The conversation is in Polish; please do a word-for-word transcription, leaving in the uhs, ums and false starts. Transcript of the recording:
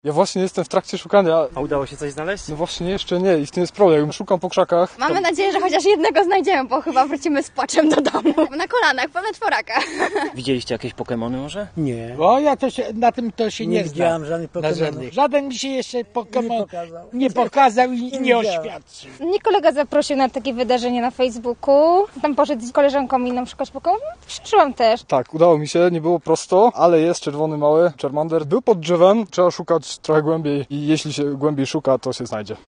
Ja właśnie jestem w trakcie szukania. A udało się coś znaleźć? No właśnie jeszcze nie i w tym jest problem. Szukam po krzakach. Mamy tam... nadzieję, że chociaż jednego znajdziemy, bo chyba wrócimy z płaczem do domu. Na kolanach, pełne czworaka. Widzieliście jakieś Pokemony może? Nie. Bo ja to się, na tym to się nie, Nie znam. widziałam żadnych Pokemonów. Żaden mi się jeszcze Pokemon Nie pokazał. nie pokazał i Nie nie widziałem. oświadczył. Mnie kolega zaprosił na takie wydarzenie na Facebooku. Tam poszedł z koleżanką inną szukać Pokemonów. Przyszłam też. Tak, udało mi się, nie było prosto, ale jest czerwony mały Charmander. Był pod drzewem, trzeba szukać trochę głębiej i jeśli się głębiej szuka, to się znajdzie.